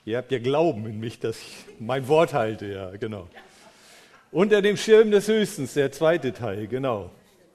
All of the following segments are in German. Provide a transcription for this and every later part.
Ihr habt ja Glauben in mich, dass ich mein Wort halte, ja, genau. Unter dem Schirm des Höchsten, der zweite Teil, genau.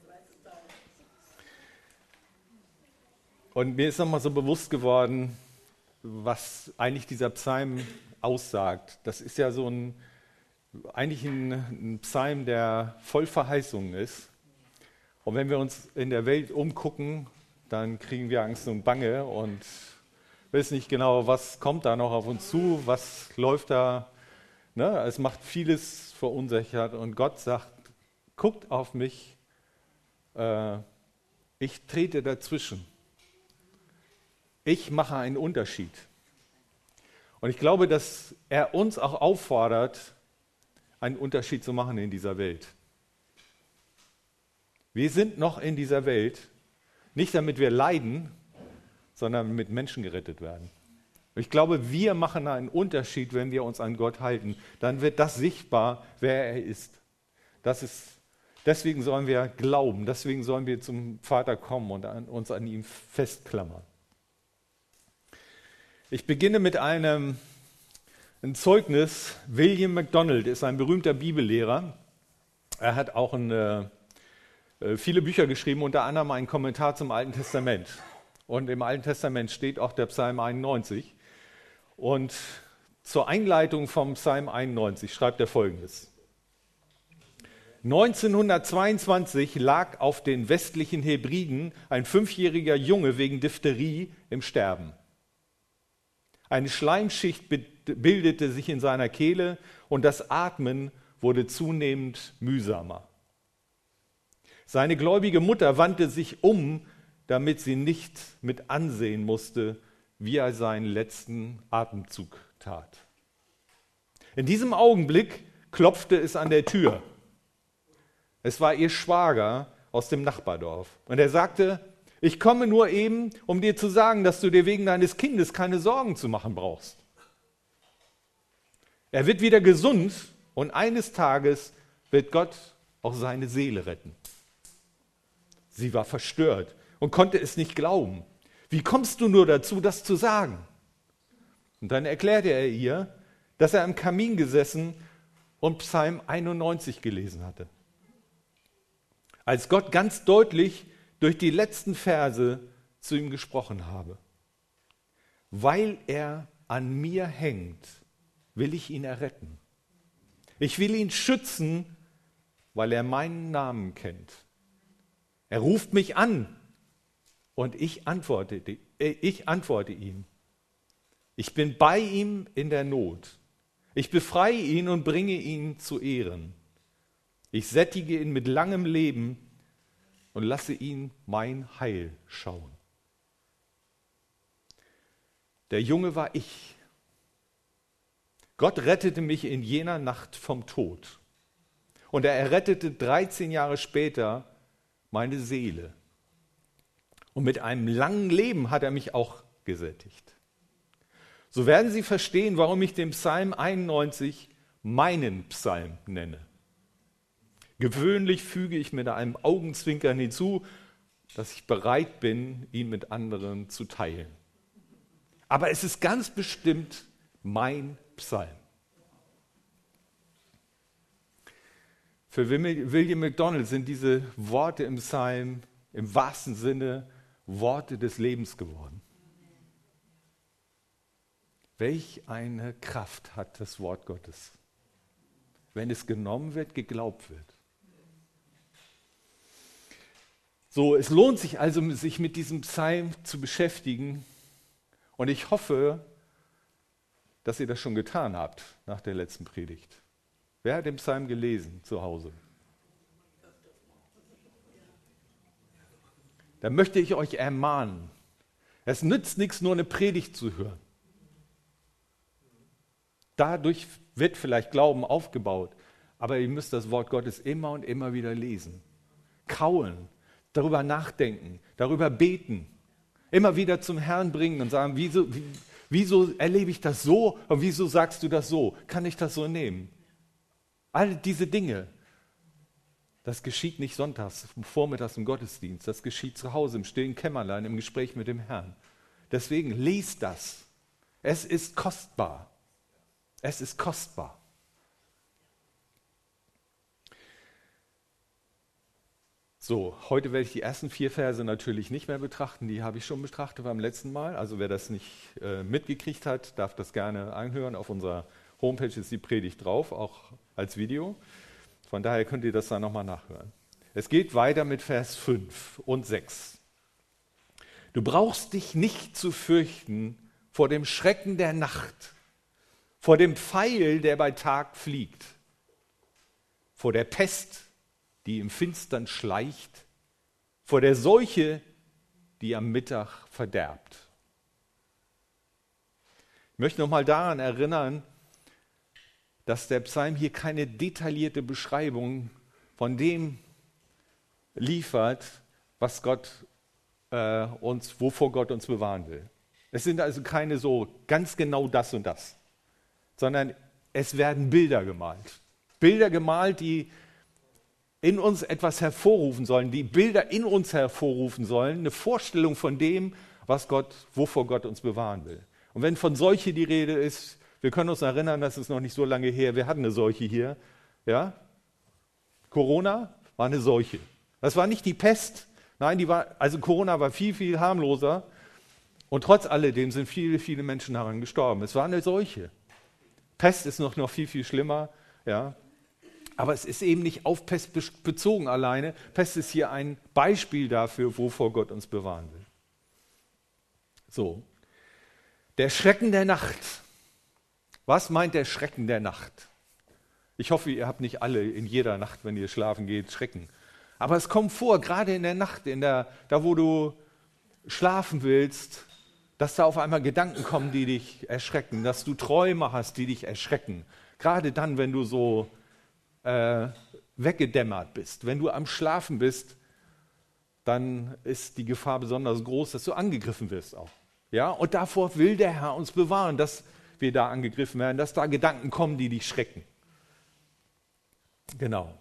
Und mir ist nochmal so bewusst geworden, was eigentlich dieser Psalm aussagt. Das ist ja eigentlich ein Psalm, der voll Verheißungen ist. Und wenn wir uns in der Welt umgucken, dann kriegen wir Angst und Bange und wissen nicht genau, was kommt da noch auf uns zu, was läuft da. Ne? Es macht vieles verunsichert und Gott sagt, guckt auf mich, ich trete dazwischen. Ich mache einen Unterschied. Und ich glaube, dass er uns auch auffordert, einen Unterschied zu machen in dieser Welt. Wir sind noch in dieser Welt, nicht damit wir leiden, sondern damit Menschen gerettet werden. Ich glaube, wir machen einen Unterschied, wenn wir uns an Gott halten. Dann wird das sichtbar, wer er ist. Deswegen sollen wir glauben, deswegen sollen wir zum Vater kommen und uns an ihm festklammern. Ich beginne mit ein Zeugnis. William MacDonald ist ein berühmter Bibellehrer. Er hat auch viele Bücher geschrieben, unter anderem einen Kommentar zum Alten Testament. Und im Alten Testament steht auch der Psalm 91. Und zur Einleitung vom Psalm 91 schreibt er Folgendes. 1922 lag auf den westlichen Hebriden ein 5-jähriger Junge wegen Diphtherie im Sterben. Eine Schleimschicht bildete sich in seiner Kehle und das Atmen wurde zunehmend mühsamer. Seine gläubige Mutter wandte sich um, damit sie nicht mit ansehen musste, wie er seinen letzten Atemzug tat. In diesem Augenblick klopfte es an der Tür. Es war ihr Schwager aus dem Nachbardorf. Und er sagte, ich komme nur eben, um dir zu sagen, dass du dir wegen deines Kindes keine Sorgen zu machen brauchst. Er wird wieder gesund und eines Tages wird Gott auch seine Seele retten. Sie war verstört und konnte es nicht glauben. Wie kommst du nur dazu, das zu sagen? Und dann erklärte er ihr, dass er am Kamin gesessen und Psalm 91 gelesen hatte. Als Gott ganz deutlich durch die letzten Verse zu ihm gesprochen habe. Weil er an mir hängt, will ich ihn erretten. Ich will ihn schützen, weil er meinen Namen kennt. Er ruft mich an und ich antworte ihm. Ich bin bei ihm in der Not. Ich befreie ihn und bringe ihn zu Ehren. Ich sättige ihn mit langem Leben und lasse ihn mein Heil schauen. Der Junge war ich. Gott rettete mich in jener Nacht vom Tod. Und er errettete 13 Jahre später meine Seele. Und mit einem langen Leben hat er mich auch gesättigt. So werden Sie verstehen, warum ich den Psalm 91 meinen Psalm nenne. Gewöhnlich füge ich mit einem Augenzwinkern hinzu, dass ich bereit bin, ihn mit anderen zu teilen. Aber es ist ganz bestimmt mein Psalm. Für William MacDonald sind diese Worte im Psalm im wahrsten Sinne Worte des Lebens geworden. Welch eine Kraft hat das Wort Gottes, wenn es genommen wird, geglaubt wird. So, es lohnt sich also, sich mit diesem Psalm zu beschäftigen. Und ich hoffe, dass ihr das schon getan habt nach der letzten Predigt. Wer hat den Psalm gelesen zu Hause? Da möchte ich euch ermahnen. Es nützt nichts, nur eine Predigt zu hören. Dadurch wird vielleicht Glauben aufgebaut, aber ihr müsst das Wort Gottes immer und immer wieder lesen, kauen, darüber nachdenken, darüber beten, immer wieder zum Herrn bringen und sagen, wieso erlebe ich das so und wieso sagst du das so? Kann ich das so nehmen? All diese Dinge, das geschieht nicht sonntags, vormittags im Gottesdienst, das geschieht zu Hause im stillen Kämmerlein, im Gespräch mit dem Herrn. Deswegen lest das. Es ist kostbar. Es ist kostbar. So, heute werde ich die ersten 4 Verse natürlich nicht mehr betrachten, die habe ich schon betrachtet beim letzten Mal. Also wer das nicht mitgekriegt hat, darf das gerne anhören. Auf unserer Homepage ist die Predigt drauf, auch als Video. Von daher könnt ihr das dann nochmal nachhören. Es geht weiter mit Vers 5 und 6. Du brauchst dich nicht zu fürchten vor dem Schrecken der Nacht, vor dem Pfeil, der bei Tag fliegt, vor der Pest, die im Finstern schleicht, vor der Seuche, die am Mittag verderbt. Ich möchte nochmal daran erinnern, dass der Psalm hier keine detaillierte Beschreibung von dem liefert, was wovor Gott uns bewahren will. Es sind also keine so ganz genau das und das, sondern es werden Bilder gemalt. Bilder gemalt, die in uns etwas hervorrufen sollen, die Bilder in uns hervorrufen sollen, eine Vorstellung von dem, wovor Gott uns bewahren will. Und wenn von Seuche die Rede ist, wir können uns erinnern, das ist noch nicht so lange her, wir hatten eine Seuche hier, ja? Corona war eine Seuche. Das war nicht die Pest, nein, Corona war viel, viel harmloser und trotz alledem sind viele, viele Menschen daran gestorben. Es war eine Seuche. Pest ist noch viel, viel schlimmer, ja? Aber es ist eben nicht auf Pest bezogen alleine. Pest ist hier ein Beispiel dafür, wovor Gott uns bewahren will. So, der Schrecken der Nacht. Was meint der Schrecken der Nacht? Ich hoffe, ihr habt nicht alle in jeder Nacht, wenn ihr schlafen geht, Schrecken. Aber es kommt vor, gerade in der Nacht, da wo du schlafen willst, dass da auf einmal Gedanken kommen, die dich erschrecken, dass du Träume hast, die dich erschrecken. Gerade dann, wenn du so weggedämmert bist. Wenn du am Schlafen bist, dann ist die Gefahr besonders groß, dass du angegriffen wirst auch. Ja? Und davor will der Herr uns bewahren, dass wir da angegriffen werden, dass da Gedanken kommen, die dich schrecken. Genau.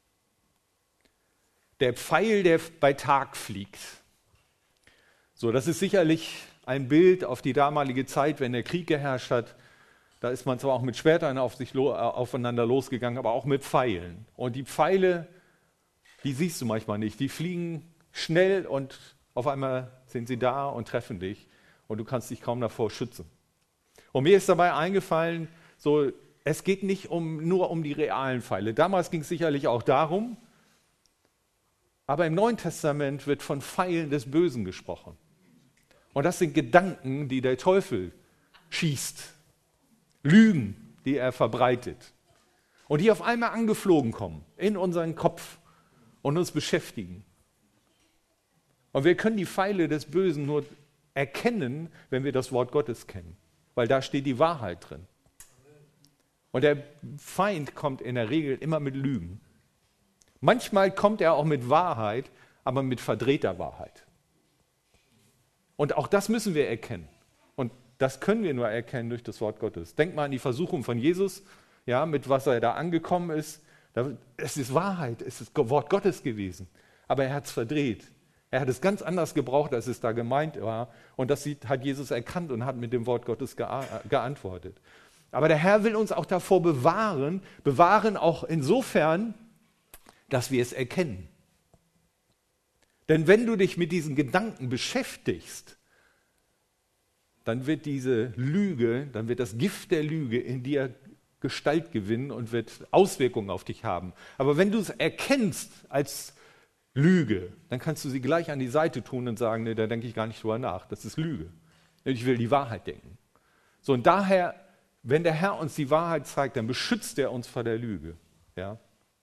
Der Pfeil, der bei Tag fliegt. So, das ist sicherlich ein Bild auf die damalige Zeit, wenn der Krieg geherrscht hat. Da ist man zwar auch mit Schwertern aufeinander losgegangen, aber auch mit Pfeilen. Und die Pfeile, die siehst du manchmal nicht. Die fliegen schnell und auf einmal sind sie da und treffen dich. Und du kannst dich kaum davor schützen. Und mir ist dabei eingefallen, so, es geht nicht nur um die realen Pfeile. Damals ging es sicherlich auch darum, aber im Neuen Testament wird von Pfeilen des Bösen gesprochen. Und das sind Gedanken, die der Teufel schießt. Lügen, die er verbreitet und die auf einmal angeflogen kommen in unseren Kopf und uns beschäftigen. Und wir können die Pfeile des Bösen nur erkennen, wenn wir das Wort Gottes kennen, weil da steht die Wahrheit drin. Und der Feind kommt in der Regel immer mit Lügen. Manchmal kommt er auch mit Wahrheit, aber mit verdrehter Wahrheit. Und auch das müssen wir erkennen. Und das können wir nur erkennen durch das Wort Gottes. Denk mal an die Versuchung von Jesus, ja, mit was er da angekommen ist. Es ist Wahrheit, es ist Wort Gottes gewesen. Aber er hat es verdreht. Er hat es ganz anders gebraucht, als es da gemeint war. Und das hat Jesus erkannt und hat mit dem Wort Gottes geantwortet. Aber der Herr will uns auch davor bewahren auch insofern, dass wir es erkennen. Denn wenn du dich mit diesen Gedanken beschäftigst, dann wird diese Lüge, dann wird das Gift der Lüge in dir Gestalt gewinnen und wird Auswirkungen auf dich haben. Aber wenn du es erkennst als Lüge, dann kannst du sie gleich an die Seite tun und sagen, nee, da denke ich gar nicht drüber nach, das ist Lüge. Ich will die Wahrheit denken. So, und daher, wenn der Herr uns die Wahrheit zeigt, dann beschützt er uns vor der Lüge. Ja?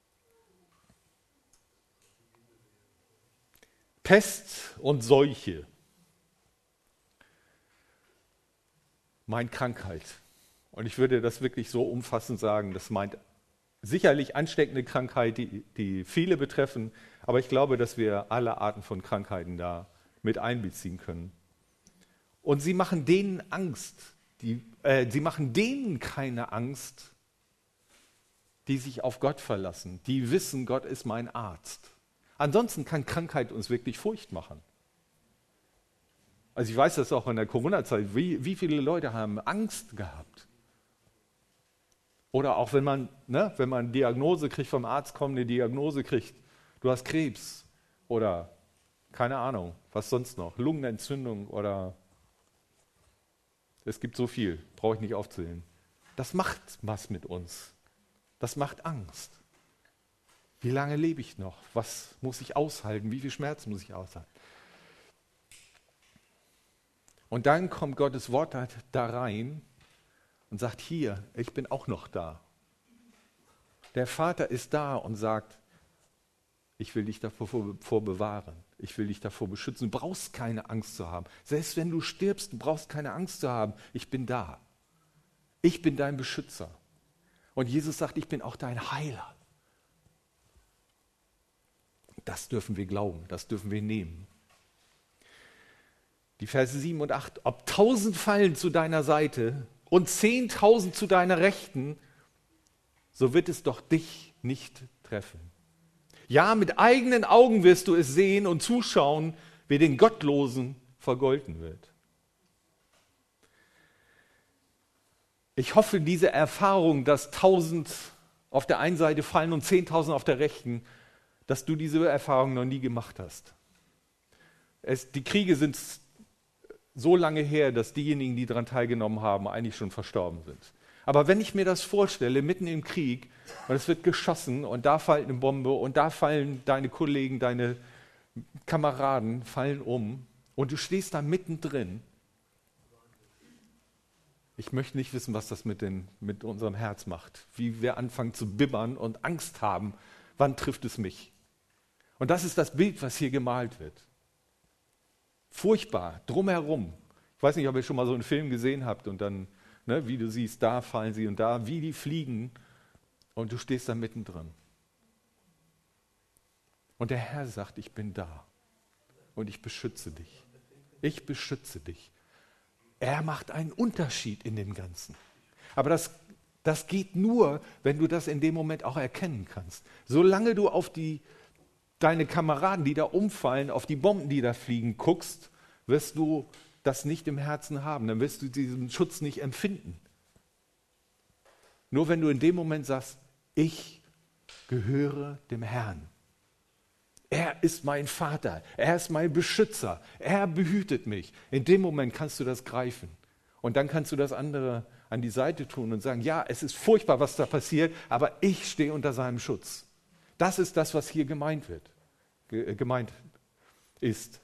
Pest und Seuche meint Krankheit. Und ich würde das wirklich so umfassend sagen, das meint sicherlich ansteckende Krankheit, die viele betreffen, aber ich glaube, dass wir alle Arten von Krankheiten da mit einbeziehen können. Und sie machen denen Angst, sie machen denen keine Angst, die sich auf Gott verlassen, die wissen, Gott ist mein Arzt. Ansonsten kann Krankheit uns wirklich Furcht machen. Also ich weiß das auch in der Corona-Zeit, wie viele Leute haben Angst gehabt. Oder auch wenn man eine Diagnose kriegt, vom Arzt kommt, eine Diagnose kriegt, du hast Krebs oder keine Ahnung, was sonst noch, Lungenentzündung oder es gibt so viel, brauche ich nicht aufzählen. Das macht was mit uns. Das macht Angst. Wie lange lebe ich noch? Was muss ich aushalten? Wie viel Schmerz muss ich aushalten? Und dann kommt Gottes Wort da rein und sagt, hier, ich bin auch noch da. Der Vater ist da und sagt, ich will dich davor bewahren. Ich will dich davor beschützen. Du brauchst keine Angst zu haben. Selbst wenn du stirbst, du brauchst keine Angst zu haben. Ich bin da. Ich bin dein Beschützer. Und Jesus sagt, ich bin auch dein Heiler. Das dürfen wir glauben, das dürfen wir nehmen. Die Verse 7 und 8. Ob 1000 fallen zu deiner Seite und 10.000 zu deiner Rechten, so wird es doch dich nicht treffen. Ja, mit eigenen Augen wirst du es sehen und zuschauen, wie den Gottlosen vergolten wird. Ich hoffe, diese Erfahrung, dass 1000 auf der einen Seite fallen und 10.000 auf der rechten, dass du diese Erfahrung noch nie gemacht hast. Die Kriege sind so lange her, dass diejenigen, die daran teilgenommen haben, eigentlich schon verstorben sind. Aber wenn ich mir das vorstelle, mitten im Krieg, und es wird geschossen und da fällt eine Bombe und da fallen deine Kollegen, deine Kameraden fallen um und du stehst da mittendrin. Ich möchte nicht wissen, was das mit unserem Herz macht, wie wir anfangen zu bibbern und Angst haben, wann trifft es mich? Und das ist das Bild, was hier gemalt wird. Furchtbar, drumherum. Ich weiß nicht, ob ihr schon mal so einen Film gesehen habt und dann, wie du siehst, da fallen sie und da, wie die fliegen und du stehst da mittendrin. Und der Herr sagt, ich bin da und ich beschütze dich. Ich beschütze dich. Er macht einen Unterschied in dem Ganzen. Aber das geht nur, wenn du das in dem Moment auch erkennen kannst. Solange du auf deine Kameraden, die da umfallen, auf die Bomben, die da fliegen, guckst, wirst du das nicht im Herzen haben. Dann wirst du diesen Schutz nicht empfinden. Nur wenn du in dem Moment sagst, ich gehöre dem Herrn. Er ist mein Vater, er ist mein Beschützer, er behütet mich. In dem Moment kannst du das greifen. Und dann kannst du das andere an die Seite tun und sagen, ja, es ist furchtbar, was da passiert, aber ich stehe unter seinem Schutz. Das ist das, was hier gemeint ist.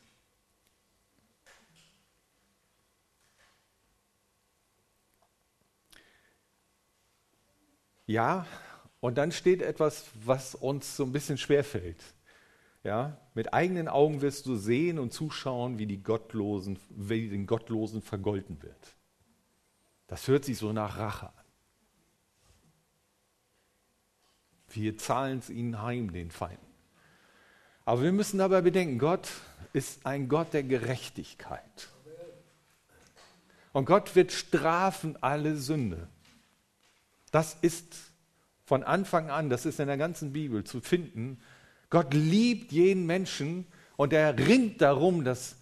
Ja, und dann steht etwas, was uns so ein bisschen schwerfällt. Ja, mit eigenen Augen wirst du sehen und zuschauen, wie den Gottlosen vergolten wird. Das hört sich so nach Rache an. Wir zahlen es ihnen heim, den Feinden. Aber wir müssen dabei bedenken, Gott ist ein Gott der Gerechtigkeit. Und Gott wird strafen alle Sünde. Das ist von Anfang an, das ist in der ganzen Bibel zu finden. Gott liebt jeden Menschen und er ringt darum, dass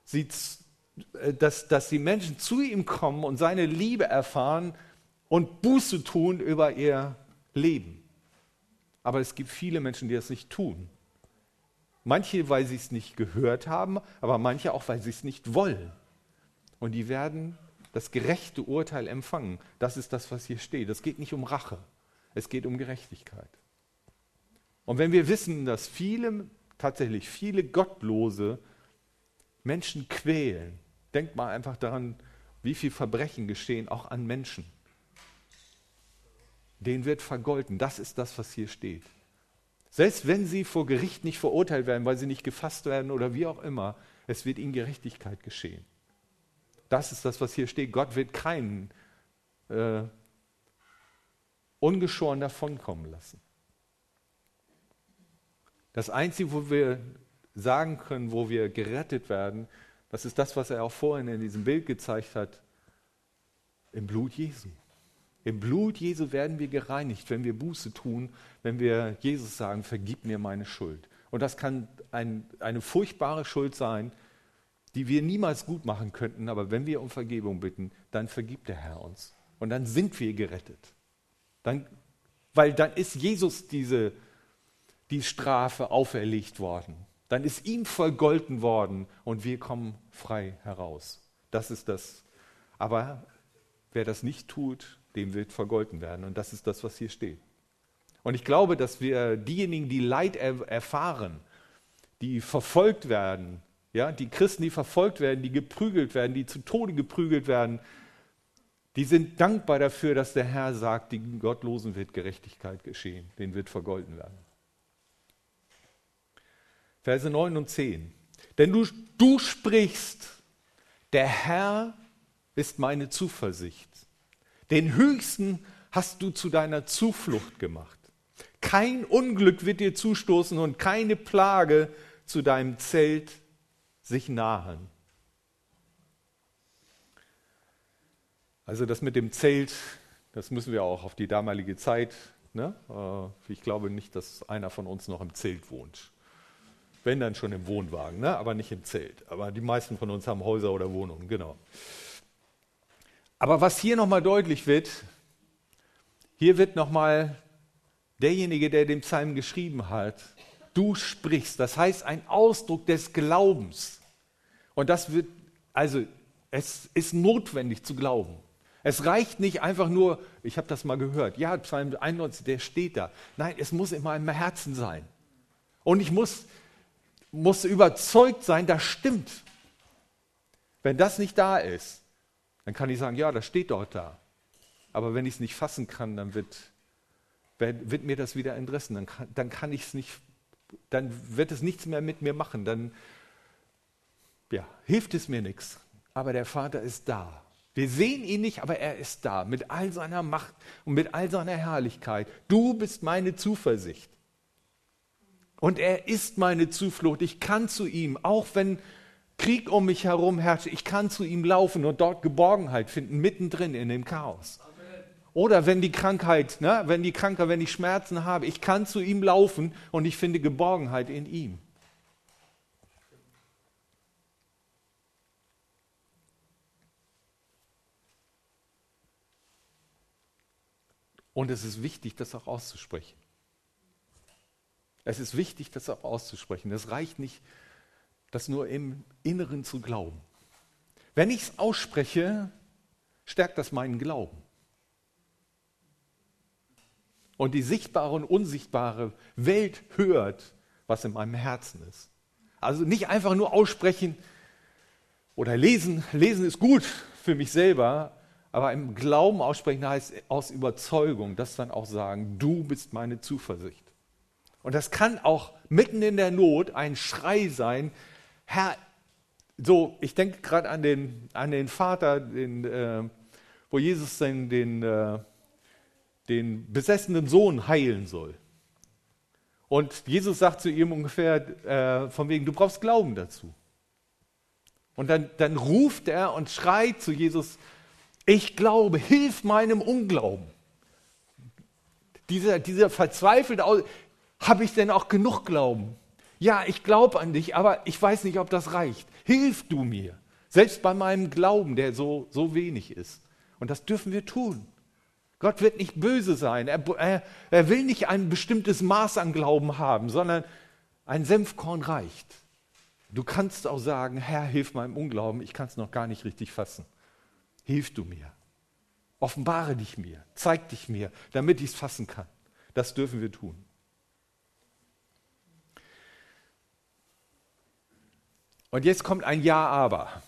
die Menschen zu ihm kommen und seine Liebe erfahren und Buße tun über ihr Leben. Aber es gibt viele Menschen, die das nicht tun. Manche, weil sie es nicht gehört haben, aber manche auch, weil sie es nicht wollen. Und die werden das gerechte Urteil empfangen. Das ist das, was hier steht. Es geht nicht um Rache, es geht um Gerechtigkeit. Und wenn wir wissen, dass tatsächlich viele Gottlose Menschen quälen, denkt mal einfach daran, wie viel Verbrechen geschehen, auch an Menschen. Denen wird vergolten. Das ist das, was hier steht. Selbst wenn sie vor Gericht nicht verurteilt werden, weil sie nicht gefasst werden oder wie auch immer, es wird ihnen Gerechtigkeit geschehen. Das ist das, was hier steht. Gott wird keinen ungeschoren davonkommen lassen. Das Einzige, wo wir sagen können, wo wir gerettet werden, das ist das, was er auch vorhin in diesem Bild gezeigt hat, im Blut Jesu. Im Blut Jesu werden wir gereinigt, wenn wir Buße tun, wenn wir Jesus sagen, vergib mir meine Schuld. Und das kann eine furchtbare Schuld sein, die wir niemals gut machen könnten, aber wenn wir um Vergebung bitten, dann vergibt der Herr uns. Und dann sind wir gerettet. Weil dann ist Jesus die Strafe auferlegt worden. Dann ist ihm vergolten worden und wir kommen frei heraus. Das ist das. Aber wer das nicht tut, dem wird vergolten werden. Und das ist das, was hier steht. Und ich glaube, dass wir diejenigen, die Leid erfahren, die verfolgt werden, ja, die Christen, die verfolgt werden, die geprügelt werden, die zu Tode geprügelt werden, die sind dankbar dafür, dass der Herr sagt, den Gottlosen wird Gerechtigkeit geschehen, denen wird vergolten werden. Verse 9 und 10. Denn du sprichst, der Herr ist meine Zuversicht. Den Höchsten hast du zu deiner Zuflucht gemacht. Kein Unglück wird dir zustoßen und keine Plage zu deinem Zelt sich nahen. Also das mit dem Zelt, das müssen wir auch auf die damalige Zeit. Ne? Ich glaube nicht, dass einer von uns noch im Zelt wohnt. Wenn, dann schon im Wohnwagen, ne? Aber nicht im Zelt. Aber die meisten von uns haben Häuser oder Wohnungen, genau. Aber was hier nochmal deutlich wird, hier wird nochmal derjenige, der den Psalm geschrieben hat, du sprichst. Das heißt, ein Ausdruck des Glaubens. Und das wird, also es ist notwendig zu glauben. Es reicht nicht einfach nur, ich habe das mal gehört, ja, Psalm 91, der steht da. Nein, es muss in meinem Herzen sein. Und ich muss überzeugt sein, das stimmt. Wenn das nicht da ist, dann kann ich sagen, ja, das steht dort da. Aber wenn ich es nicht fassen kann, dann wird mir das wieder entrissen. Dann kann ich es nicht, dann wird es nichts mehr mit mir machen. Dann hilft es mir nichts. Aber der Vater ist da. Wir sehen ihn nicht, aber er ist da. Mit all seiner Macht und mit all seiner Herrlichkeit. Du bist meine Zuversicht. Und er ist meine Zuflucht. Ich kann zu ihm, auch wenn Krieg um mich herum herrscht, ich kann zu ihm laufen und dort Geborgenheit finden, mittendrin in dem Chaos. Amen. Oder wenn die Krankheit, wenn ich Schmerzen habe, ich kann zu ihm laufen und ich finde Geborgenheit in ihm. Und es ist wichtig, das auch auszusprechen. Es ist wichtig, das auch auszusprechen. Es reicht nicht, das nur im Inneren zu glauben. Wenn ich es ausspreche, stärkt das meinen Glauben. Und die sichtbare und unsichtbare Welt hört, was in meinem Herzen ist. Also nicht einfach nur aussprechen oder lesen. Lesen ist gut für mich selber, aber im Glauben aussprechen heißt aus Überzeugung, das dann auch sagen, du bist meine Zuversicht. Und das kann auch mitten in der Not ein Schrei sein, Herr, ich denke gerade an den Vater, wo Jesus den besessenen Sohn heilen soll. Und Jesus sagt zu ihm ungefähr von wegen, du brauchst Glauben dazu. Und dann ruft er und schreit zu Jesus, ich glaube, hilf meinem Unglauben. Dieser verzweifelte habe ich denn auch genug Glauben? Ja, ich glaube an dich, aber ich weiß nicht, ob das reicht. Hilf du mir. Selbst bei meinem Glauben, der so wenig ist. Und das dürfen wir tun. Gott wird nicht böse sein. Er will nicht ein bestimmtes Maß an Glauben haben, sondern ein Senfkorn reicht. Du kannst auch sagen, Herr, hilf meinem Unglauben, ich kann es noch gar nicht richtig fassen. Hilf du mir. Offenbare dich mir, zeig dich mir, damit ich es fassen kann. Das dürfen wir tun. Und jetzt kommt ein Ja, aber.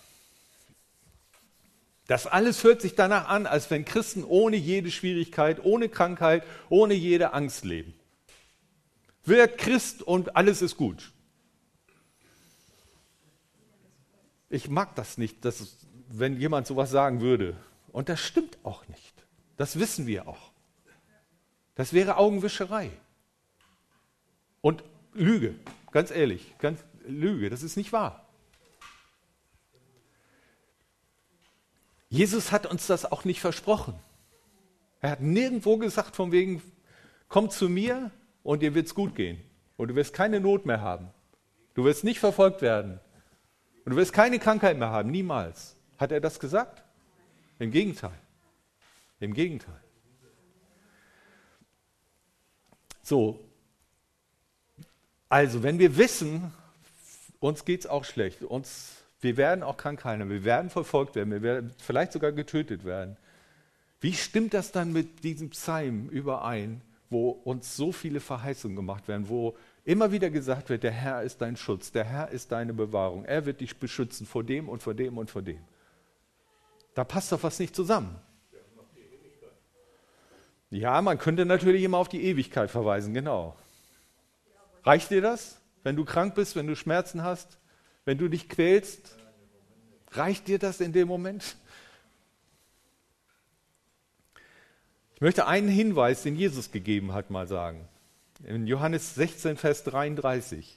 Das alles hört sich danach an, als wenn Christen ohne jede Schwierigkeit, ohne Krankheit, ohne jede Angst leben. Wird Christ und alles ist gut. Ich mag das nicht, wenn jemand sowas sagen würde. Und das stimmt auch nicht. Das wissen wir auch. Das wäre Augenwischerei. Und Lüge, ganz ehrlich, Lüge, das ist nicht wahr. Jesus hat uns das auch nicht versprochen. Er hat nirgendwo gesagt von wegen, komm zu mir und dir wird's gut gehen. Und du wirst keine Not mehr haben. Du wirst nicht verfolgt werden. Und Und du wirst keine Krankheit mehr haben, niemals. Hat er das gesagt? Im Gegenteil. Im Gegenteil. So, also wenn wir wissen, uns geht es auch schlecht, wir werden auch Krankheiten, wir werden verfolgt werden, wir werden vielleicht sogar getötet werden. Wie stimmt das dann mit diesem Psalm überein, wo uns so viele Verheißungen gemacht werden, wo immer wieder gesagt wird, der Herr ist dein Schutz, der Herr ist deine Bewahrung, er wird dich beschützen vor dem und vor dem und vor dem. Da passt doch was nicht zusammen. Ja, man könnte natürlich immer auf die Ewigkeit verweisen, genau. Reicht dir das, wenn du krank bist, wenn du Schmerzen hast, wenn du dich quälst? Reicht dir das in dem Moment? Ich möchte einen Hinweis, den Jesus gegeben hat, mal sagen. In Johannes 16, Vers 33.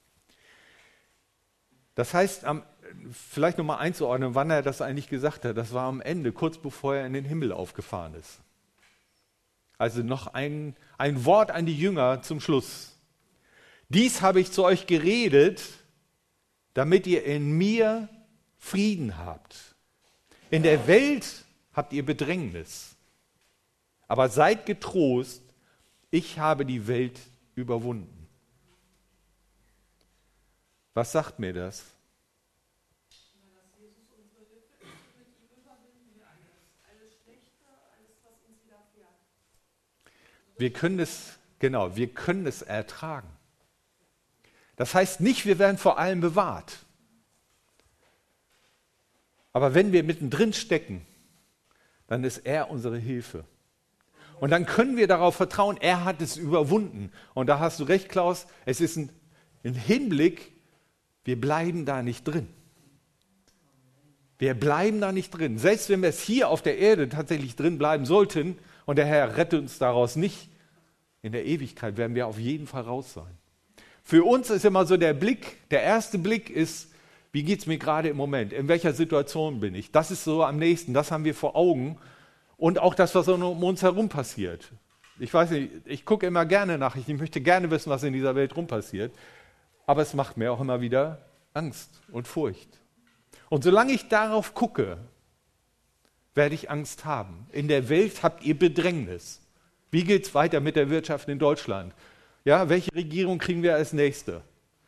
Das heißt, vielleicht nochmal einzuordnen, wann er das eigentlich gesagt hat. Das war am Ende, kurz bevor er in den Himmel aufgefahren ist. Also noch ein Wort an die Jünger zum Schluss. Dies habe ich zu euch geredet, damit ihr in mir Frieden habt. In der Welt habt ihr Bedrängnis. Aber seid getrost, ich habe die Welt überwunden. Was sagt mir das? Wir können es ertragen. Das heißt nicht, wir werden vor allem bewahrt. Aber wenn wir mittendrin stecken, dann ist er unsere Hilfe. Und dann können wir darauf vertrauen, er hat es überwunden. Und da hast du recht, Klaus, es ist ein Hinblick, wir bleiben da nicht drin. Wir bleiben da nicht drin. Selbst wenn wir es hier auf der Erde tatsächlich drin bleiben sollten und der Herr rettet uns daraus nicht, in der Ewigkeit werden wir auf jeden Fall raus sein. Für uns ist immer so der erste Blick ist, wie geht es mir gerade im Moment? In welcher Situation bin ich? Das ist so am nächsten, das haben wir vor Augen. Und auch das, was um uns herum passiert. Ich weiß nicht, ich gucke immer gerne Nachrichten, ich möchte gerne wissen, was in dieser Welt rum passiert. Aber es macht mir auch immer wieder Angst und Furcht. Und solange ich darauf gucke, werde ich Angst haben. In der Welt habt ihr Bedrängnis. Wie geht es weiter mit der Wirtschaft in Deutschland? Ja, welche Regierung kriegen wir als nächste?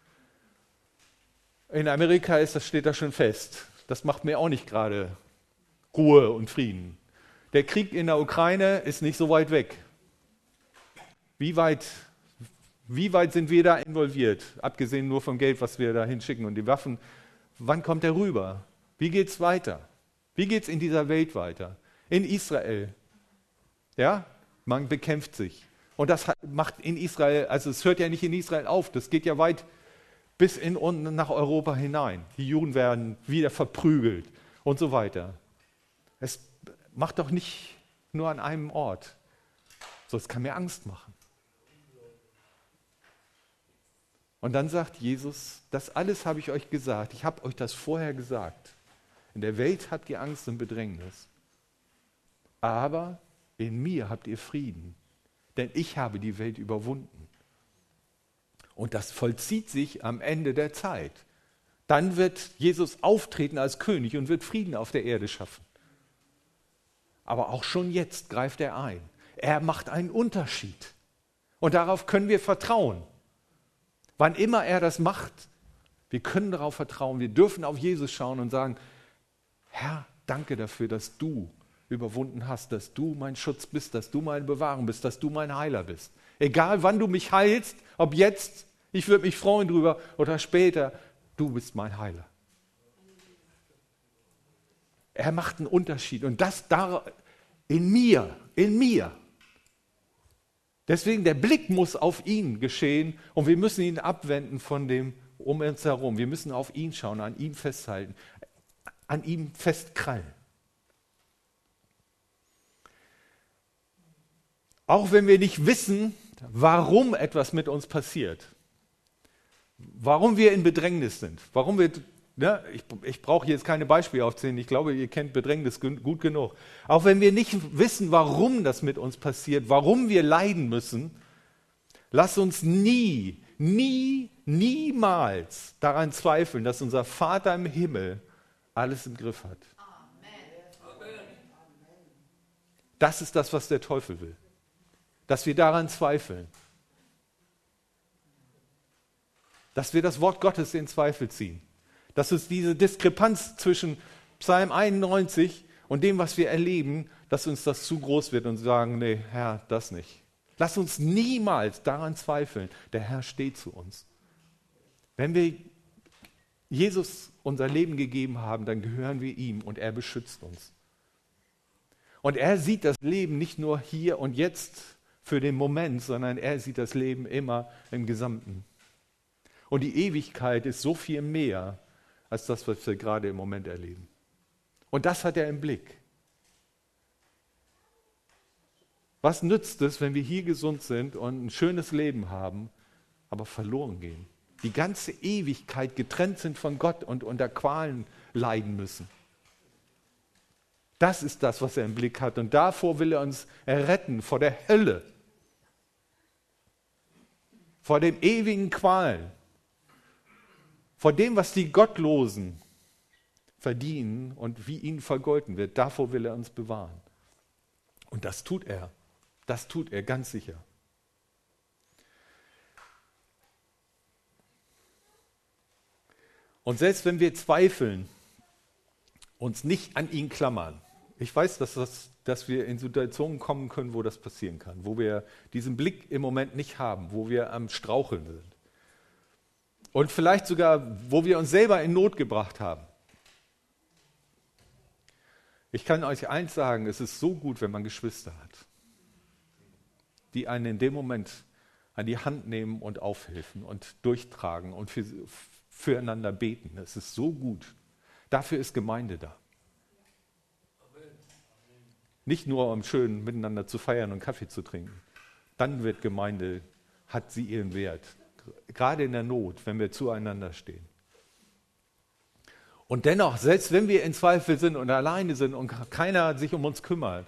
In Amerika steht das schon fest. Das macht mir auch nicht gerade Ruhe und Frieden. Der Krieg in der Ukraine ist nicht so weit weg. Wie weit sind wir da involviert? Abgesehen nur vom Geld, was wir da hinschicken und die Waffen. Wann kommt er rüber? Wie geht es weiter? Wie geht es in dieser Welt weiter? In Israel. Ja, man bekämpft sich. Und das macht in Israel, also es hört ja nicht in Israel auf, das geht ja weit bis nach Europa hinein. Die Juden werden wieder verprügelt und so weiter. Es macht doch nicht nur an einem Ort. So, es kann mir Angst machen. Und dann sagt Jesus, das alles habe ich euch gesagt. Ich habe euch das vorher gesagt. In der Welt habt ihr Angst und Bedrängnis. Aber in mir habt ihr Frieden. Denn ich habe die Welt überwunden. Und das vollzieht sich am Ende der Zeit. Dann wird Jesus auftreten als König und wird Frieden auf der Erde schaffen. Aber auch schon jetzt greift er ein. Er macht einen Unterschied. Und darauf können wir vertrauen. Wann immer er das macht, wir können darauf vertrauen. Wir dürfen auf Jesus schauen und sagen, Herr, danke dafür, dass du überwunden hast, dass du mein Schutz bist, dass du meine Bewahrung bist, dass du mein Heiler bist. Egal wann du mich heilst, ob jetzt, ich würde mich freuen drüber, oder später, du bist mein Heiler. Er macht einen Unterschied und das da in mir. Deswegen, der Blick muss auf ihn geschehen und wir müssen ihn abwenden von dem um uns herum. Wir müssen auf ihn schauen, an ihm festhalten, an ihm festkrallen. Auch wenn wir nicht wissen, warum etwas mit uns passiert, warum wir in Bedrängnis sind, warum wir, ich brauche jetzt keine Beispiele aufzählen, ich glaube, ihr kennt Bedrängnis gut genug. Auch wenn wir nicht wissen, warum das mit uns passiert, warum wir leiden müssen, lass uns nie niemals daran zweifeln, dass unser Vater im Himmel alles im Griff hat. Das ist das, was der Teufel will. Dass wir daran zweifeln. Dass wir das Wort Gottes in Zweifel ziehen. Dass uns diese Diskrepanz zwischen Psalm 91 und dem, was wir erleben, dass uns das zu groß wird und sagen, nee, Herr, das nicht. Lass uns niemals daran zweifeln, der Herr steht zu uns. Wenn wir Jesus unser Leben gegeben haben, dann gehören wir ihm und er beschützt uns. Und er sieht das Leben nicht nur hier und jetzt für den Moment, sondern er sieht das Leben immer im Gesamten. Und die Ewigkeit ist so viel mehr als das, was wir gerade im Moment erleben. Und das hat er im Blick. Was nützt es, wenn wir hier gesund sind und ein schönes Leben haben, aber verloren gehen? Die ganze Ewigkeit getrennt sind von Gott und unter Qualen leiden müssen. Das ist das, was er im Blick hat. Und davor will er uns erretten, vor der Hölle. Vor dem ewigen Qualen. Vor dem, was die Gottlosen verdienen und wie ihnen vergolten wird. Davor will er uns bewahren. Und das tut er. Das tut er ganz sicher. Und selbst wenn wir zweifeln, uns nicht an ihn klammern. Ich weiß, dass wir in Situationen kommen können, wo das passieren kann, wo wir diesen Blick im Moment nicht haben, wo wir am Straucheln sind. Und vielleicht sogar, wo wir uns selber in Not gebracht haben. Ich kann euch eins sagen, es ist so gut, wenn man Geschwister hat, die einen in dem Moment an die Hand nehmen und aufhelfen und durchtragen und füreinander beten. Es ist so gut. Dafür ist Gemeinde da. Nicht nur, um schön miteinander zu feiern und Kaffee zu trinken. Dann wird Gemeinde, hat sie ihren Wert. Gerade in der Not, wenn wir zueinander stehen. Und dennoch, selbst wenn wir in Zweifel sind und alleine sind und keiner sich um uns kümmert,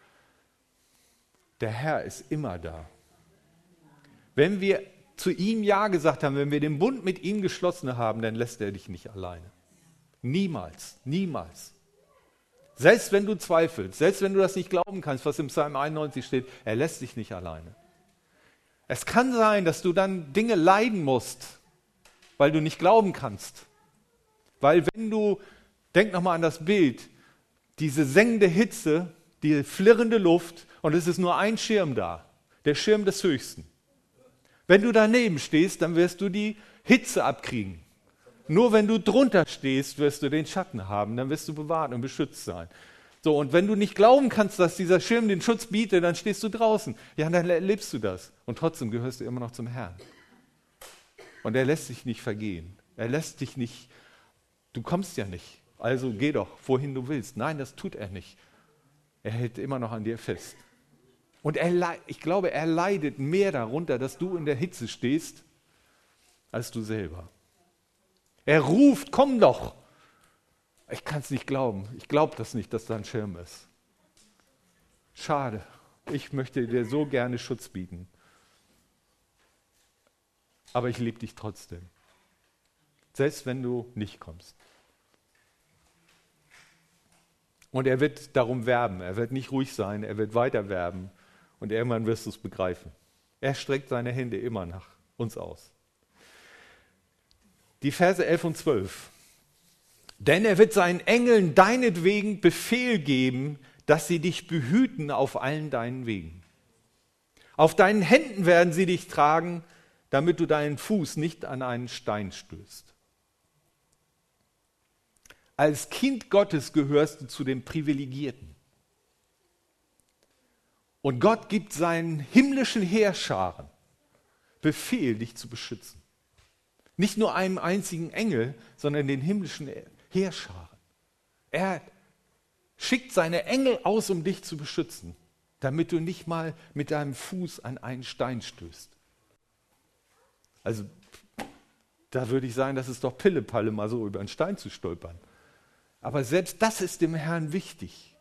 der Herr ist immer da. Wenn wir zu ihm Ja gesagt haben, wenn wir den Bund mit ihm geschlossen haben, dann lässt er dich nicht alleine. Niemals, niemals. Selbst wenn du zweifelst, selbst wenn du das nicht glauben kannst, was im Psalm 91 steht, er lässt dich nicht alleine. Es kann sein, dass du dann Dinge leiden musst, weil du nicht glauben kannst. Weil wenn du, denk nochmal an das Bild, diese sengende Hitze, die flirrende Luft und es ist nur ein Schirm da, der Schirm des Höchsten. Wenn du daneben stehst, dann wirst du die Hitze abkriegen. Nur wenn du drunter stehst, wirst du den Schatten haben, dann wirst du bewahrt und beschützt sein. So, und wenn du nicht glauben kannst, dass dieser Schirm den Schutz bietet, dann stehst du draußen. Ja, dann erlebst du das. Und trotzdem gehörst du immer noch zum Herrn. Und er lässt dich nicht vergehen. Er lässt dich nicht, du kommst ja nicht. Also geh doch, wohin du willst. Nein, das tut er nicht. Er hält immer noch an dir fest. Und ich glaube, er leidet mehr darunter, dass du in der Hitze stehst, als du selber. Er ruft, komm doch. Ich kann es nicht glauben. Ich glaube das nicht, dass da ein Schirm ist. Schade. Ich möchte dir so gerne Schutz bieten. Aber ich liebe dich trotzdem. Selbst wenn du nicht kommst. Und er wird darum werben. Er wird nicht ruhig sein. Er wird weiter werben. Und irgendwann wirst du es begreifen. Er streckt seine Hände immer nach uns aus. Die Verse 11 und 12. Denn er wird seinen Engeln deinetwegen Befehl geben, dass sie dich behüten auf allen deinen Wegen. Auf deinen Händen werden sie dich tragen, damit du deinen Fuß nicht an einen Stein stößt. Als Kind Gottes gehörst du zu den Privilegierten. Und Gott gibt seinen himmlischen Heerscharen Befehl, dich zu beschützen. Nicht nur einem einzigen Engel, sondern den himmlischen Heerscharen. Er schickt seine Engel aus, um dich zu beschützen, damit du nicht mal mit deinem Fuß an einen Stein stößt. Also, da würde ich sagen, das ist doch Pillepalle, mal so über einen Stein zu stolpern. Aber selbst das ist dem Herrn wichtig.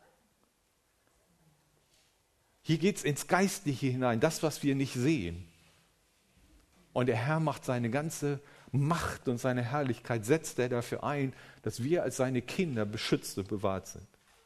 Hier geht es ins Geistliche hinein, das, was wir nicht sehen. Und der Herr macht seine ganze Macht und seine Herrlichkeit, setzt er dafür ein, dass wir als seine Kinder beschützt und bewahrt sind.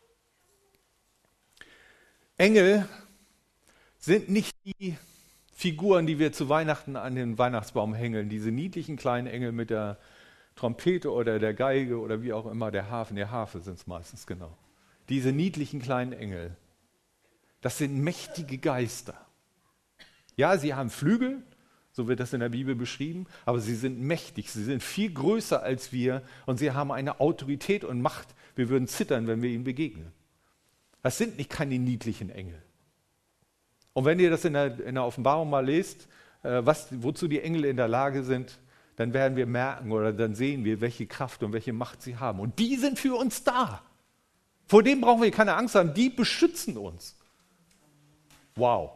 Engel sind nicht die Figuren, die wir zu Weihnachten an den Weihnachtsbaum hängeln, diese niedlichen kleinen Engel mit der Trompete oder der Geige oder wie auch immer, der Harfe sind es meistens, genau. Diese niedlichen kleinen Engel, das sind mächtige Geister. Ja, sie haben Flügel, so wird das in der Bibel beschrieben, aber sie sind mächtig, sie sind viel größer als wir und sie haben eine Autorität und Macht. Wir würden zittern, wenn wir ihnen begegnen. Das sind nicht keine niedlichen Engel. Und wenn ihr das in der Offenbarung mal lest, wozu die Engel in der Lage sind, dann werden wir merken oder dann sehen wir, welche Kraft und welche Macht sie haben. Und die sind für uns da. Vor dem brauchen wir keine Angst haben, die beschützen uns. Wow.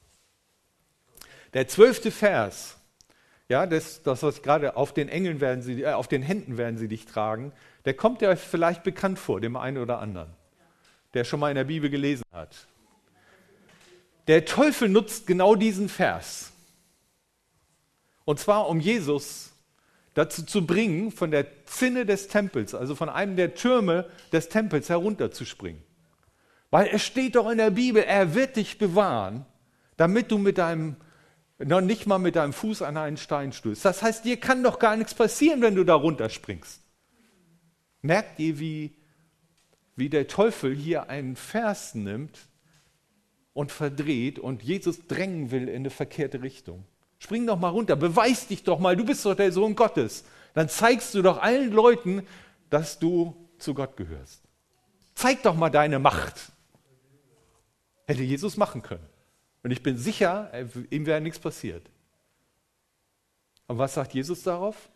Der 12. Vers, ja, das was ich gerade, auf den Händen werden sie dich tragen, der kommt ja vielleicht bekannt vor, dem einen oder anderen, der schon mal in der Bibel gelesen hat. Der Teufel nutzt genau diesen Vers. Und zwar, um Jesus dazu zu bringen, von der Zinne des Tempels, also von einem der Türme des Tempels herunterzuspringen. Weil es steht doch in der Bibel, er wird dich bewahren, damit du noch nicht mal mit deinem Fuß an einen Stein stößt. Das heißt, dir kann doch gar nichts passieren, wenn du da runterspringst. Merkt ihr, wie der Teufel hier einen Vers nimmt und verdreht und Jesus drängen will in eine verkehrte Richtung? Spring doch mal runter, beweis dich doch mal, du bist doch der Sohn Gottes. Dann zeigst du doch allen Leuten, dass du zu Gott gehörst. Zeig doch mal deine Macht. Hätte Jesus machen können. Und ich bin sicher, ihm wäre nichts passiert. Und was sagt Jesus darauf?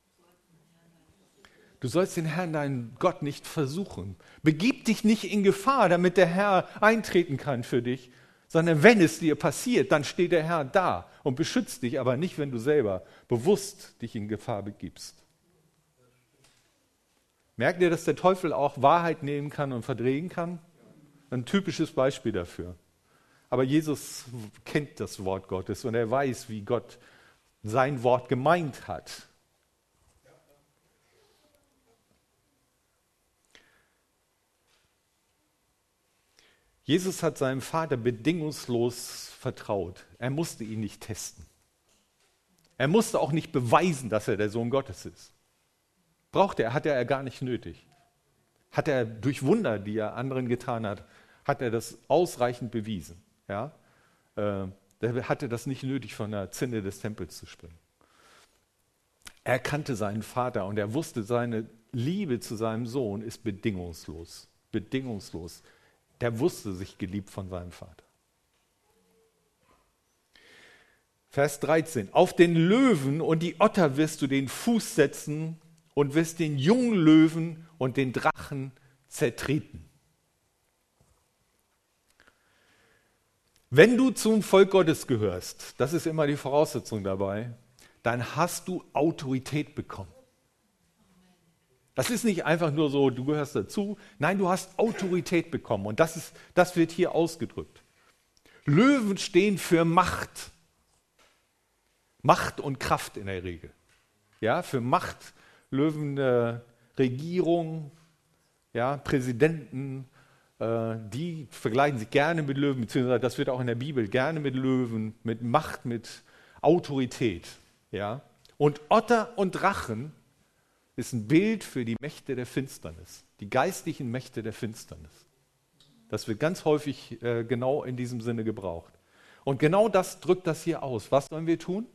Du sollst den Herrn, deinen Gott, nicht versuchen. Begib dich nicht in Gefahr, damit der Herr eintreten kann für dich, sondern wenn es dir passiert, dann steht der Herr da und beschützt dich, aber nicht, wenn du selber bewusst dich in Gefahr begibst. Merkt ihr, dass der Teufel auch Wahrheit nehmen kann und verdrehen kann? Ein typisches Beispiel dafür. Aber Jesus kennt das Wort Gottes und er weiß, wie Gott sein Wort gemeint hat. Jesus hat seinem Vater bedingungslos vertraut. Er musste ihn nicht testen. Er musste auch nicht beweisen, dass er der Sohn Gottes ist. Hatte er gar nicht nötig. Hat er durch Wunder, die er anderen getan hat, hat er das ausreichend bewiesen. Ja? Er hatte das nicht nötig, von der Zinne des Tempels zu springen. Er kannte seinen Vater und er wusste, seine Liebe zu seinem Sohn ist bedingungslos. Bedingungslos. Der wusste sich geliebt von seinem Vater. Vers 13. Auf den Löwen und die Otter wirst du den Fuß setzen und wirst den jungen Löwen und den Drachen zertreten. Wenn du zum Volk Gottes gehörst, das ist immer die Voraussetzung dabei, dann hast du Autorität bekommen. Das ist nicht einfach nur so, du gehörst dazu. Nein, du hast Autorität bekommen und das wird hier ausgedrückt. Löwen stehen für Macht. Macht und Kraft in der Regel. Ja, für Macht, Löwen, Regierung, ja, Präsidenten, die vergleichen sich gerne mit Löwen, beziehungsweise das wird auch in der Bibel gerne mit Löwen, mit Macht, mit Autorität. Ja. Und Otter und Drachen ist ein Bild für die Mächte der Finsternis, die geistlichen Mächte der Finsternis. Das wird ganz häufig genau in diesem Sinne gebraucht. Und genau das drückt das hier aus. Was sollen wir tun?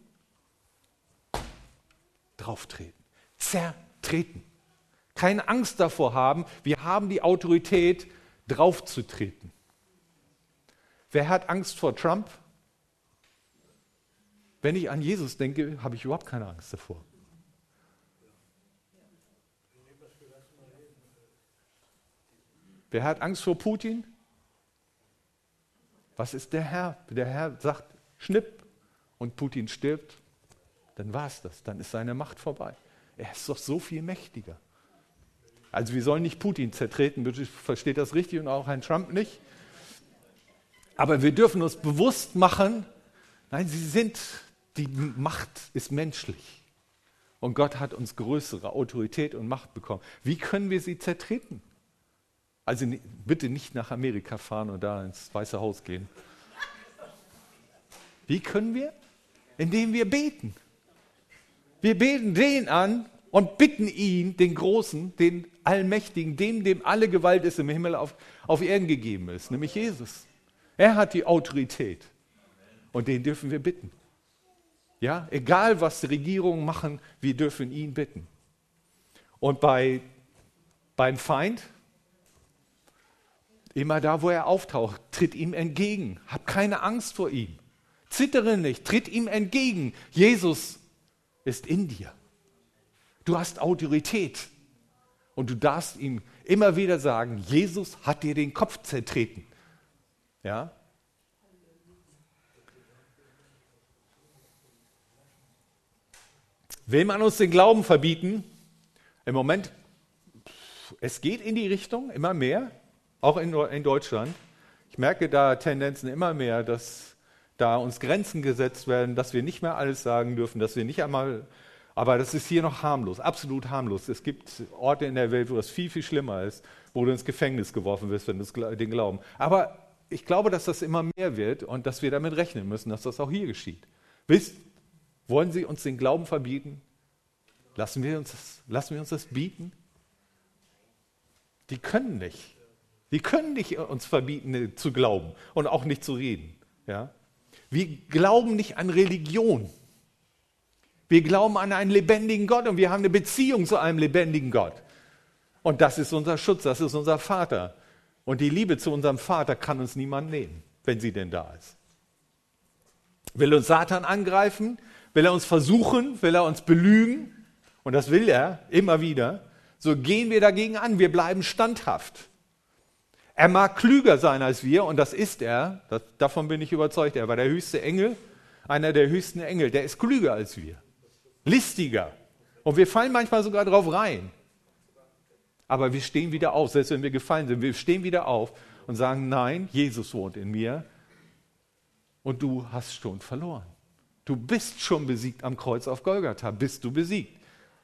Drauftreten, zertreten. Keine Angst davor haben, wir haben die Autorität, draufzutreten. Wer hat Angst vor Trump? Wenn ich an Jesus denke, habe ich überhaupt keine Angst davor. Wer hat Angst vor Putin? Was ist der Herr? Der Herr sagt, schnipp, und Putin stirbt, dann war es das, dann ist seine Macht vorbei. Er ist doch so viel mächtiger. Also wir sollen nicht Putin zertreten, versteht das richtig, und auch Herrn Trump nicht. Aber wir dürfen uns bewusst machen, nein, sie sind die Macht ist menschlich. Und Gott hat uns größere Autorität und Macht bekommen. Wie können wir sie zertreten? Also bitte nicht nach Amerika fahren und da ins Weiße Haus gehen. Wie können wir? Indem wir beten. Wir beten den an und bitten ihn, den Großen, den Allmächtigen, dem alle Gewalt ist im Himmel auf Erden gegeben ist, nämlich Jesus. Er hat die Autorität und den dürfen wir bitten. Ja, egal was die Regierungen machen, wir dürfen ihn bitten. Und beim Feind, immer da, wo er auftaucht, tritt ihm entgegen. Hab keine Angst vor ihm. Zittere nicht, tritt ihm entgegen. Jesus ist in dir. Du hast Autorität. Und du darfst ihm immer wieder sagen, Jesus hat dir den Kopf zertreten. Ja? Will man uns den Glauben verbieten? Im Moment, es geht in die Richtung, immer mehr, auch in Deutschland. Ich merke da Tendenzen immer mehr, dass da uns Grenzen gesetzt werden, dass wir nicht mehr alles sagen dürfen, dass wir nicht einmal, aber das ist hier noch harmlos, absolut harmlos. Es gibt Orte in der Welt, wo das viel, viel schlimmer ist, wo du ins Gefängnis geworfen wirst, wenn du den Glauben. Aber ich glaube, dass das immer mehr wird und dass wir damit rechnen müssen, dass das auch hier geschieht. Wollen sie uns den Glauben verbieten? Lassen wir uns das bieten? Die können nicht. Die können nicht uns verbieten, zu glauben und auch nicht zu reden. Ja? Wir glauben nicht an Religion. Wir glauben an einen lebendigen Gott und wir haben eine Beziehung zu einem lebendigen Gott. Und das ist unser Schutz, das ist unser Vater. Und die Liebe zu unserem Vater kann uns niemand nehmen, wenn sie denn da ist. Will uns Satan angreifen? Will er uns versuchen? Will er uns belügen? Und das will er immer wieder. So gehen wir dagegen an. Wir bleiben standhaft. Er mag klüger sein als wir und das ist er. Davon bin ich überzeugt. Er war der höchste Engel, einer der höchsten Engel. Der ist klüger als wir. Listiger. Und wir fallen manchmal sogar drauf rein. Aber wir stehen wieder auf, selbst wenn wir gefallen sind. Wir stehen wieder auf und sagen, nein, Jesus wohnt in mir und du hast schon verloren. Du bist schon besiegt am Kreuz auf Golgatha, bist du besiegt.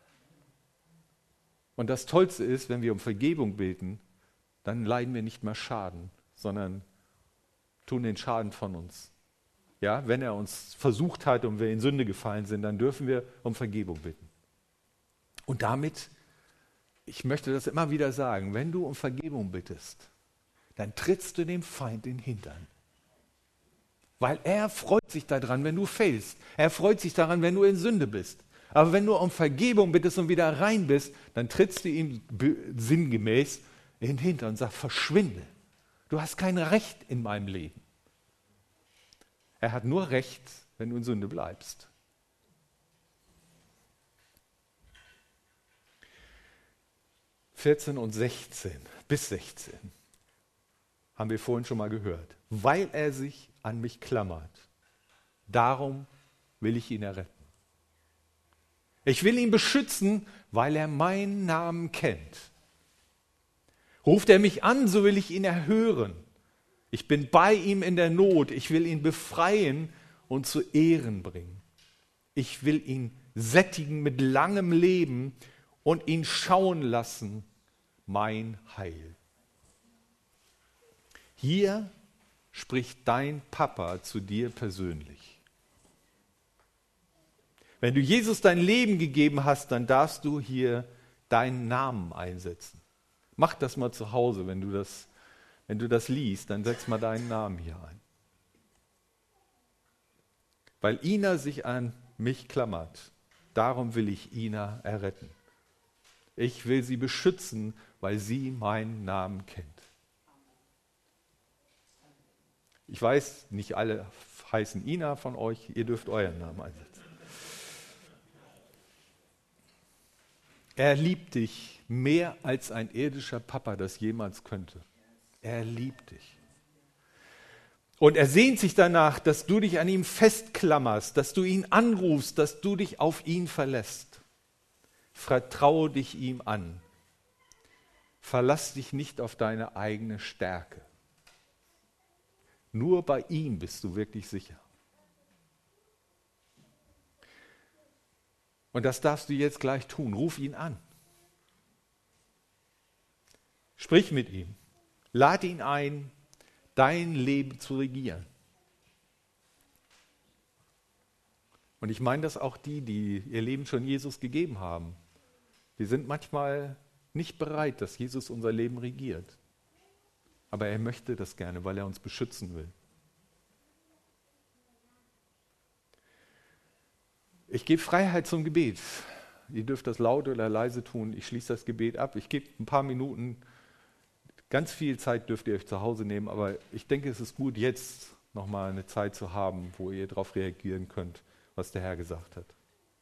Und das Tollste ist, wenn wir um Vergebung beten, dann leiden wir nicht mehr Schaden, sondern tun den Schaden von uns. Ja, wenn er uns versucht hat und wir in Sünde gefallen sind, dann dürfen wir um Vergebung bitten. Und damit, ich möchte das immer wieder sagen, wenn du um Vergebung bittest, dann trittst du dem Feind in den Hintern. Weil er freut sich daran, wenn du fällst. Er freut sich daran, wenn du in Sünde bist. Aber wenn du um Vergebung bittest und wieder rein bist, dann trittst du ihm sinngemäß in den Hintern und sagst, verschwinde. Du hast kein Recht in meinem Leben. Er hat nur Recht, wenn du in Sünde bleibst. (14 und 16) bis 16 haben wir vorhin schon mal gehört. Weil er sich an mich klammert, darum will ich ihn erretten. Ich will ihn beschützen, weil er meinen Namen kennt. Ruft er mich an, so will ich ihn erhören. Ich bin bei ihm in der Not. Ich will ihn befreien und zu Ehren bringen. Ich will ihn sättigen mit langem Leben und ihn schauen lassen, mein Heil. Hier spricht dein Papa zu dir persönlich. Wenn du Jesus dein Leben gegeben hast, dann darfst du hier deinen Namen einsetzen. Mach das mal zu Hause, wenn du das liest, dann setz mal deinen Namen hier ein. Weil Ina sich an mich klammert, darum will ich Ina erretten. Ich will sie beschützen, weil sie meinen Namen kennt. Ich weiß, nicht alle heißen Ina von euch, ihr dürft euren Namen einsetzen. Er liebt dich mehr als ein irdischer Papa das jemals könnte. Er liebt dich. Und er sehnt sich danach, dass du dich an ihm festklammerst, dass du ihn anrufst, dass du dich auf ihn verlässt. Vertraue dich ihm an. Verlass dich nicht auf deine eigene Stärke. Nur bei ihm bist du wirklich sicher. Und das darfst du jetzt gleich tun. Ruf ihn an. Sprich mit ihm. Lad ihn ein, dein Leben zu regieren. Und ich meine das auch die ihr Leben schon Jesus gegeben haben. Wir sind manchmal nicht bereit, dass Jesus unser Leben regiert. Aber er möchte das gerne, weil er uns beschützen will. Ich gebe Freiheit zum Gebet. Ihr dürft das laut oder leise tun. Ich schließe das Gebet ab. Ich gebe ein paar Minuten. Ganz viel Zeit dürft ihr euch zu Hause nehmen. Aber ich denke, es ist gut, jetzt nochmal eine Zeit zu haben, wo ihr darauf reagieren könnt, was der Herr gesagt hat.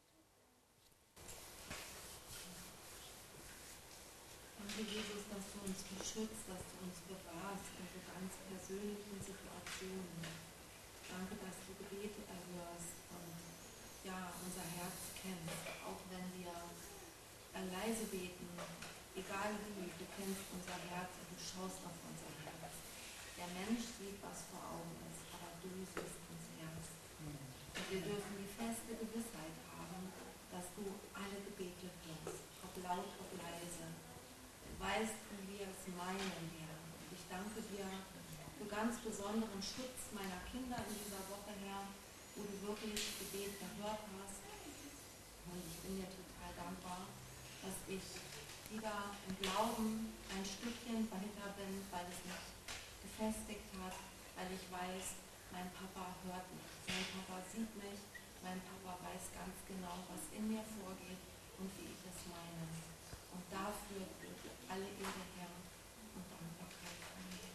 Danke, Jesus, dass du uns beschützt, dass du uns bewahrst in so ganz persönlichen Situationen. Danke, dass du Gebete erhörst und ja, unser Herz kennst, auch wenn wir leise beten, egal wie, du kennst unser Herz und du schaust auf unser Herz. Der Mensch sieht, was vor Augen ist, aber du siehst ins Herz. Und wir dürfen die feste Gewissheit haben, dass du alle Gebete hörst, ob laut, ob leise. Du weißt, wie wir es meinen, Herr. Und ich danke dir für ganz besonderen Schutz meiner Kinder in dieser Woche, Herr, wo du wirklich Gebet gehört hast. Und ich bin dir total dankbar, dass ich wieder im Glauben ein Stückchen weiter bin, weil es mich gefestigt hat, weil ich weiß, mein Papa hört mich, mein Papa sieht mich, mein Papa weiß ganz genau, was in mir vorgeht und wie ich es meine. Und dafür alle Ehre, Herr, und Dankbarkeit von mir.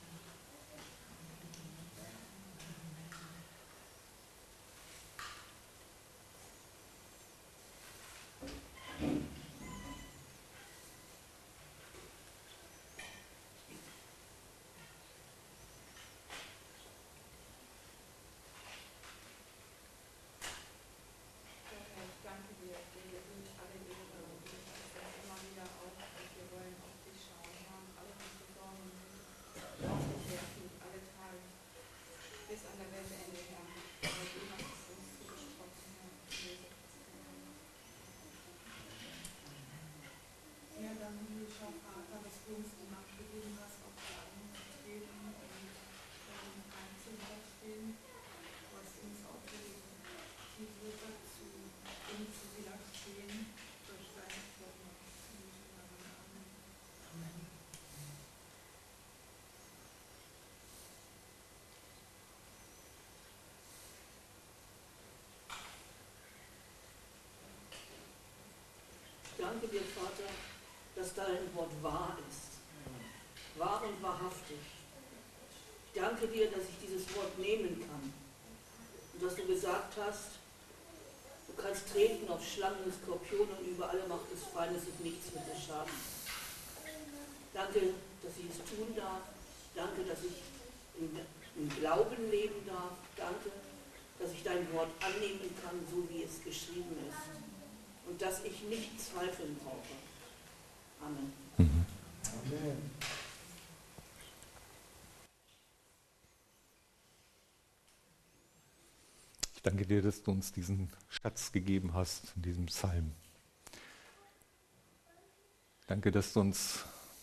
Danke dir, Vater, dass dein Wort wahr ist. Wahr und wahrhaftig. Ich danke dir, dass ich dieses Wort nehmen kann. Und dass du gesagt hast, du kannst treten auf Schlangen und Skorpione und über alle Macht des Feindes und nichts wird dir schaden. Danke, dass ich es tun darf. Danke, dass ich im Glauben leben darf. Danke, dass ich dein Wort annehmen kann, so wie es geschrieben ist. Und dass ich nicht zweifeln brauche. Amen. Amen. Ich danke dir, dass du uns diesen Schatz gegeben hast in diesem Psalm. Danke, dass du uns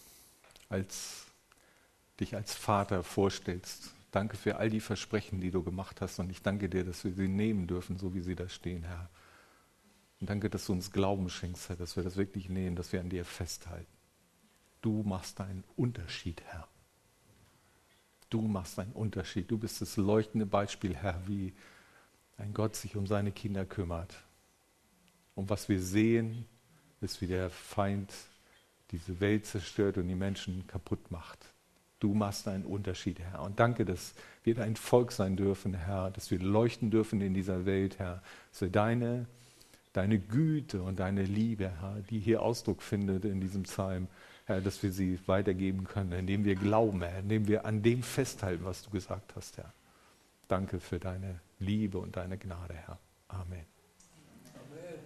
dich als Vater vorstellst. Danke für all die Versprechen, die du gemacht hast. Und ich danke dir, dass wir sie nehmen dürfen, so wie sie da stehen, Herr. Und danke, dass du uns Glauben schenkst, Herr, dass wir das wirklich nehmen, dass wir an dir festhalten. Du machst einen Unterschied, Herr. Du machst einen Unterschied. Du bist das leuchtende Beispiel, Herr, wie ein Gott sich um seine Kinder kümmert. Und was wir sehen, ist, wie der Feind diese Welt zerstört und die Menschen kaputt macht. Du machst einen Unterschied, Herr. Und danke, dass wir dein Volk sein dürfen, Herr, dass wir leuchten dürfen in dieser Welt, Herr, dass wir deine Güte und deine Liebe, Herr, die hier Ausdruck findet in diesem Psalm, Herr, dass wir sie weitergeben können, indem wir glauben, Herr, indem wir an dem festhalten, was du gesagt hast, Herr. Danke für deine Liebe und deine Gnade, Herr. Amen. Amen.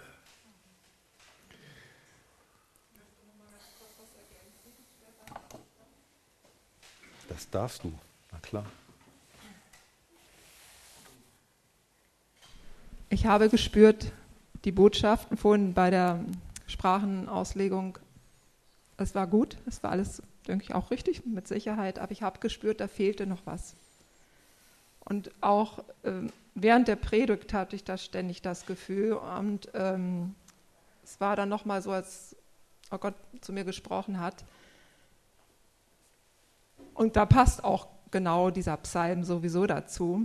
Das darfst du, na klar. Ich habe gespürt, die Botschaften vorhin bei der Sprachenauslegung, es war gut, es war alles, denke ich, auch richtig, mit Sicherheit, aber ich habe gespürt, da fehlte noch was. Und auch während der Predigt hatte ich da ständig das Gefühl und es war dann nochmal so, als Gott zu mir gesprochen hat. Und da passt auch genau dieser Psalm sowieso dazu.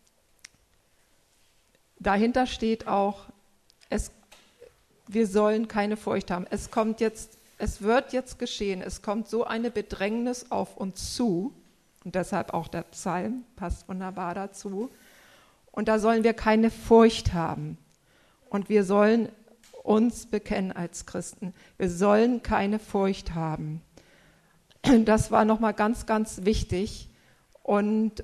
Dahinter steht auch, wir sollen keine Furcht haben. Es wird jetzt geschehen, es kommt so eine Bedrängnis auf uns zu. Und deshalb auch der Psalm passt wunderbar dazu. Und da sollen wir keine Furcht haben. Und wir sollen uns bekennen als Christen. Wir sollen keine Furcht haben. Das war nochmal ganz, ganz wichtig. Und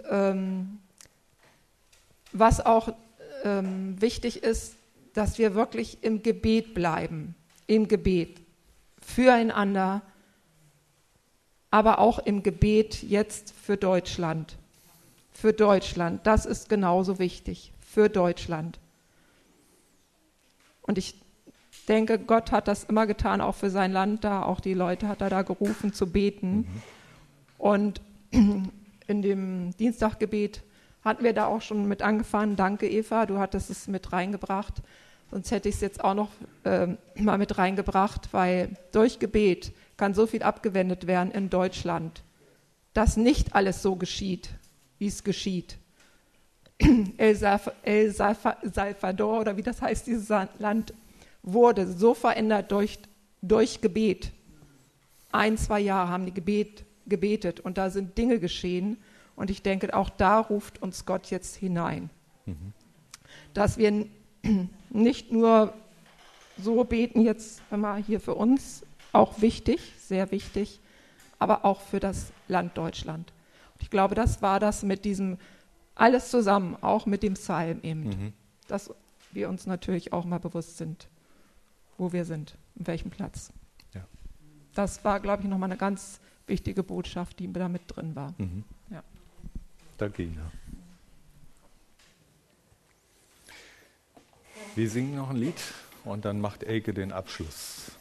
was auch wichtig ist, dass wir wirklich im Gebet bleiben. Im Gebet. Füreinander. Aber auch im Gebet jetzt für Deutschland. Für Deutschland, das ist genauso wichtig. Für Deutschland. Und ich denke, Gott hat das immer getan, auch für sein Land da. Auch die Leute hat er da gerufen zu beten. Und in dem Dienstaggebet hatten wir da auch schon mit angefangen. Danke, Eva, du hattest es mit reingebracht. Sonst hätte ich es jetzt auch noch mal mit reingebracht, weil durch Gebet kann so viel abgewendet werden in Deutschland, dass nicht alles so geschieht, wie es geschieht. El Salvador, oder wie das heißt, dieses Land, wurde so verändert durch Gebet. 1-2 Jahre haben die gebetet und da sind Dinge geschehen. Und ich denke, auch da ruft uns Gott jetzt hinein. Dass wir nicht nur so beten jetzt mal hier für uns, auch wichtig, sehr wichtig, aber auch für das Land Deutschland. Und ich glaube, das war das mit diesem, alles zusammen, auch mit dem Psalm eben, dass wir uns natürlich auch mal bewusst sind, wo wir sind, in welchem Platz. Ja. Das war, glaube ich, nochmal eine ganz wichtige Botschaft, die da mit drin war. Ja. Danke, Ina. Wir singen noch ein Lied und dann macht Elke den Abschluss.